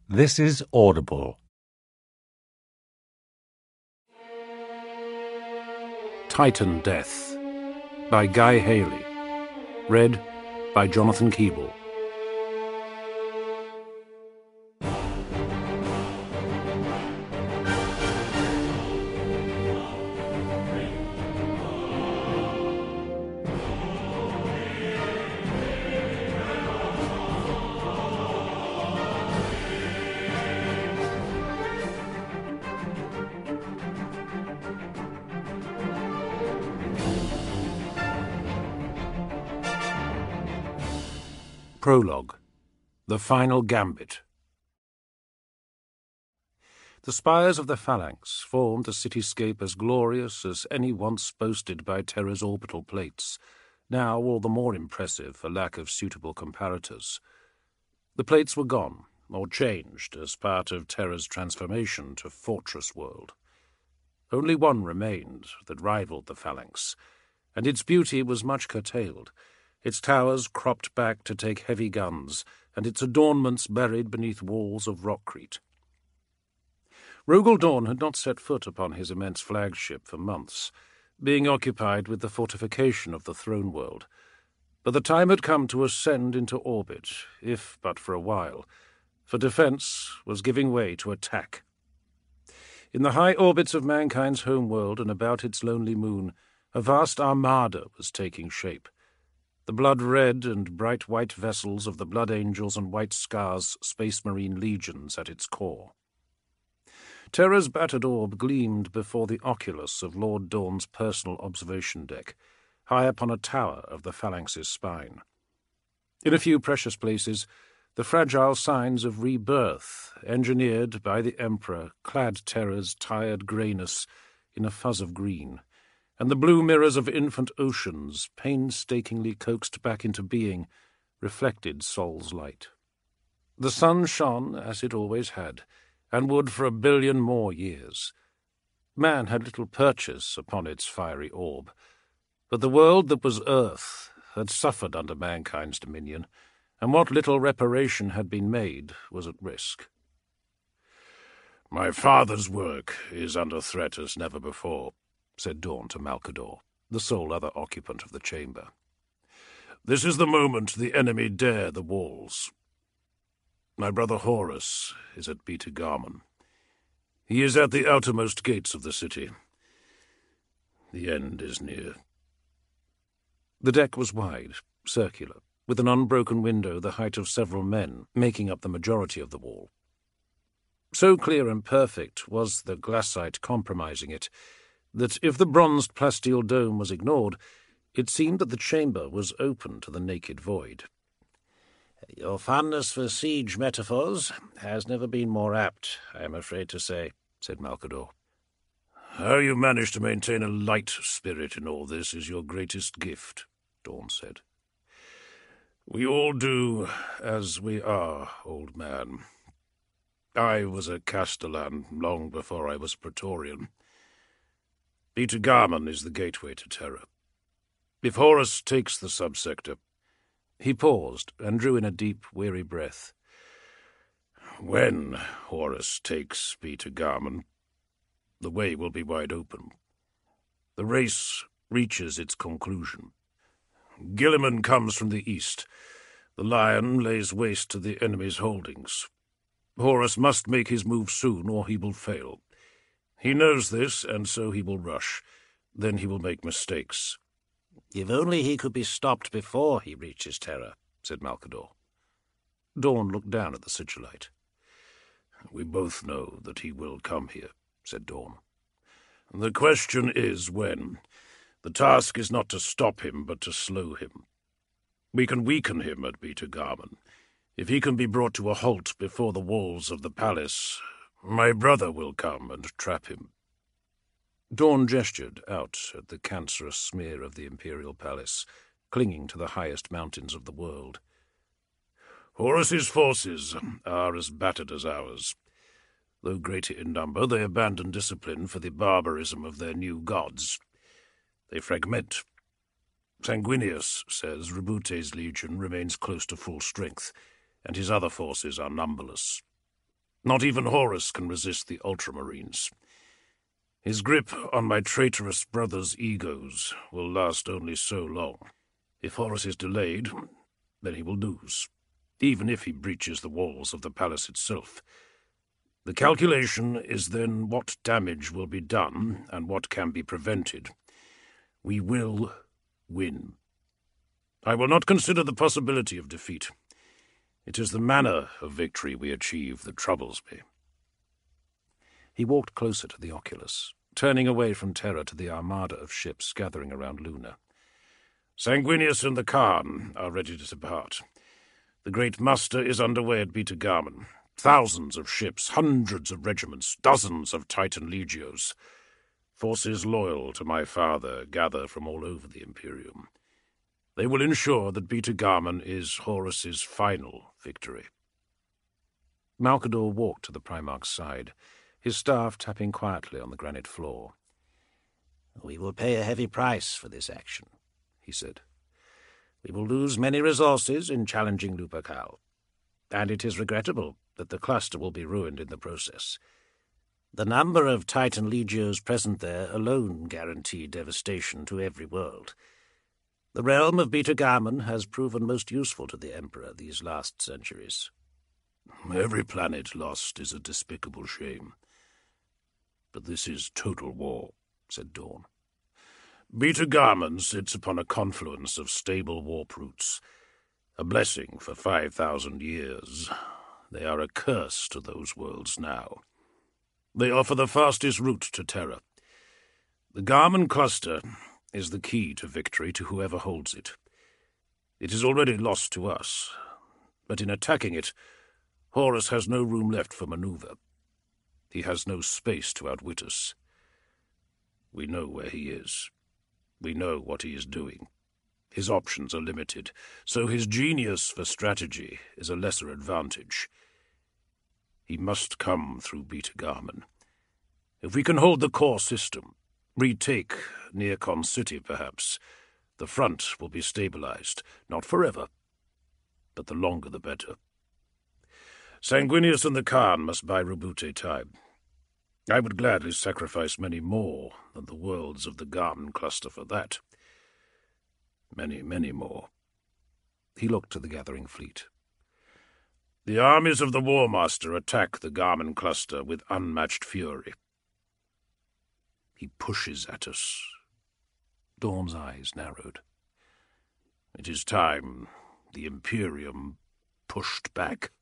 This is Audible. Titan Death by Guy Haley. Read by Jonathan Keeble. Prologue. The Final Gambit. The spires of the Phalanx formed a cityscape as glorious as any once boasted by Terra's orbital plates, now all the more impressive for lack of suitable comparators. The plates were gone, or changed, as part of Terra's transformation to Fortress World. Only one remained that rivaled the Phalanx, and its beauty was much curtailed, its towers cropped back to take heavy guns, and its adornments buried beneath walls of rockcrete. Rogal Dorn had not set foot upon his immense flagship for months, being occupied with the fortification of the throne world. But the time had come to ascend into orbit, if but for a while, for defence was giving way to attack. In the high orbits of mankind's homeworld and about its lonely moon, a vast armada was taking shape. The blood-red and bright white vessels of the Blood Angels and White Scars Space Marine legions at its core. Terra's battered orb gleamed before the oculus of Lord Dorn's personal observation deck, high upon a tower of the Phalanx's spine. In a few precious places, the fragile signs of rebirth, engineered by the Emperor, clad Terra's tired greyness in a fuzz of green, and the blue mirrors of infant oceans, painstakingly coaxed back into being, reflected Sol's light. The sun shone, as it always had, and would for 1 billion more years. Man had little purchase upon its fiery orb, but the world that was Earth had suffered under mankind's dominion, and what little reparation had been made was at risk. "My father's work is under threat as never before," said Dorn to Malcador, the sole other occupant of the chamber. "This is the moment the enemy dare the walls. My brother Horus is at Beta Garmon. He is at the outermost gates of the city. The end is near." The deck was wide, circular, with an unbroken window the height of several men, making up the majority of the wall. So clear and perfect was the glassite compromising it, that if the bronzed plasteel dome was ignored, it seemed that the chamber was open to the naked void. "Your fondness for siege metaphors has never been more apt, I am afraid to say," said Malcador. "How you manage to maintain a light spirit in all this is your greatest gift," Dorn said. "We all do as we are, old man. I was a Castellan long before I was Praetorian. Beta Garmon is the gateway to Terra. If Horus takes the subsector—" He paused and drew in a deep, weary breath. "When Horus takes Beta Garmon, the way will be wide open. The race reaches its conclusion. Guilliman comes from the east. The Lion lays waste to the enemy's holdings. Horus must make his move soon, or he will fail. He knows this, and so he will rush. Then he will make mistakes." "If only he could be stopped before he reaches Terra," said Malcador. Dorn looked down at the sigillite. "We both know that he will come here," said Dorn. "The question is when. The task is not to stop him, but to slow him. We can weaken him at Beta Garmon. If he can be brought to a halt before the walls of the palace, my brother will come and trap him." Dorn gestured out at the cancerous smear of the Imperial Palace, clinging to the highest mountains of the world. "Horus's forces are as battered as ours. Though greater in number, they abandon discipline for the barbarism of their new gods. They fragment. Sanguinius says Rebute's legion remains close to full strength, and his other forces are numberless. Not even Horus can resist the Ultramarines. His grip on my traitorous brother's egos will last only so long. If Horus is delayed, then he will lose, even if he breaches the walls of the palace itself. The calculation is then what damage will be done and what can be prevented. We will win. I will not consider the possibility of defeat. It is the manner of victory we achieve that troubles me. He walked closer to the oculus, turning away from Terra to the armada of ships gathering around Luna. Sanguinius and the Khan are ready to depart. The great muster is underway at Beta Garmon. Thousands of ships, hundreds of regiments, dozens of Titan legios. Forces loyal to my father gather from all over the Imperium. They will ensure that Beta Garmon is Horus's final victory. Malcador walked to the Primarch's side, his staff tapping quietly on the granite floor. "We will pay a heavy price for this action," he said. "We will lose many resources in challenging Lupercal, and it is regrettable that the cluster will be ruined in the process. The number of Titan legios present there alone guarantee devastation to every world. The realm of Beta Garmon has proven most useful to the Emperor these last centuries." Every planet lost is a despicable shame. But this is total war, said Dorn. Beta Garmon sits upon a confluence of stable warp routes. A blessing for 5,000 years. They are a curse to those worlds now. They offer the fastest route to Terra. The Garmon cluster is the key to victory to whoever holds it. It is already lost to us, but in attacking it, Horus has no room left for maneuver. He has no space to outwit us. We know where he is. We know what he is doing. His options are limited, so his genius for strategy is a lesser advantage. He must come through Beta Garmon. If we can hold the core system, retake Neocon City perhaps, the front will be stabilized, not forever, but the longer the better. Sanguinius and the Khan must buy Roboute time. I would gladly sacrifice many more than the worlds of the Garmon cluster for that. Many, many more. He looked to the gathering fleet. The armies of the War Master attack the Garmon cluster with unmatched fury. He pushes at us. Dorn's eyes narrowed. It is time the Imperium pushed back.